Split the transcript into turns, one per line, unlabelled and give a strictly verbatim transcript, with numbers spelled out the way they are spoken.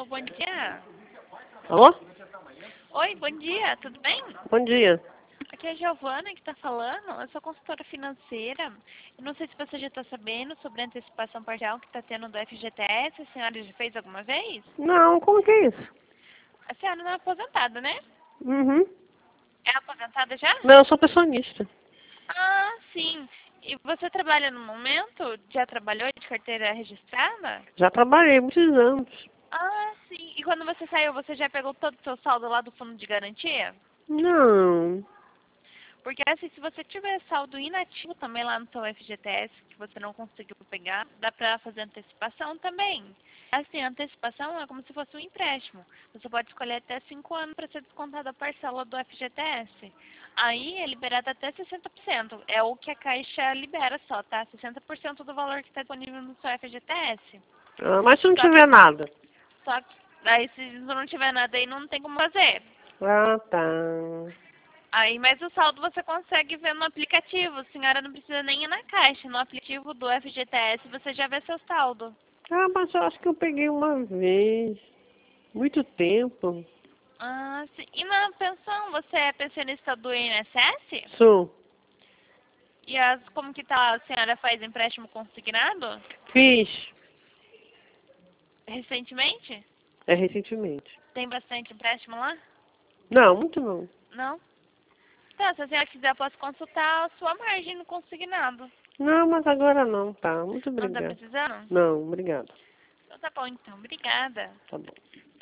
Alô, bom dia.
Alô?
Oi, bom dia, tudo bem?
Bom dia.
Aqui é a Giovana que está falando, eu sou consultora financeira. Eu não sei se você já está sabendo sobre a antecipação parcial que está tendo do F G T S, a senhora já fez alguma vez?
Não, como que é isso?
A senhora não é aposentada, né?
Uhum.
É aposentada já?
Não, eu sou pensionista.
Ah, sim. E você trabalha no momento? Já trabalhou de carteira registrada?
Já trabalhei muitos anos.
Ah, sim. E quando você saiu, você já pegou todo o seu saldo lá do fundo de garantia?
Não.
Porque assim, se você tiver saldo inativo também lá no seu F G T S, que você não conseguiu pegar, dá pra fazer antecipação também. Assim, a antecipação é como se fosse um empréstimo. Você pode escolher até cinco anos para ser descontada a parcela do F G T S. Aí é liberado até sessenta por cento. É o que a Caixa libera só, tá? sessenta por cento do valor que está disponível no seu F G T S.
Ah, mas se não
Só
tiver
que,
nada?
só que, aí se não tiver nada aí, não tem como fazer.
Ah, tá.
Aí, mas o saldo você consegue ver no aplicativo. A senhora não precisa nem ir na caixa. No aplicativo do F G T S você já vê seu saldo.
Ah, mas eu acho que eu peguei uma vez. Muito tempo.
Ah, sim. E na pensão, você é pensionista do I N S S?
Sou.
E as, como que tá? A senhora faz empréstimo consignado?
Fiz.
Recentemente?
É recentemente.
Tem bastante empréstimo lá?
Não, muito não.
Não? Então, se a senhora quiser, eu posso consultar a sua margem no consignado.
Não, mas agora não, tá. Muito
Não tá
obrigada.
precisando?
Não, obrigado.
Então tá bom, então. Obrigada.
Tá bom.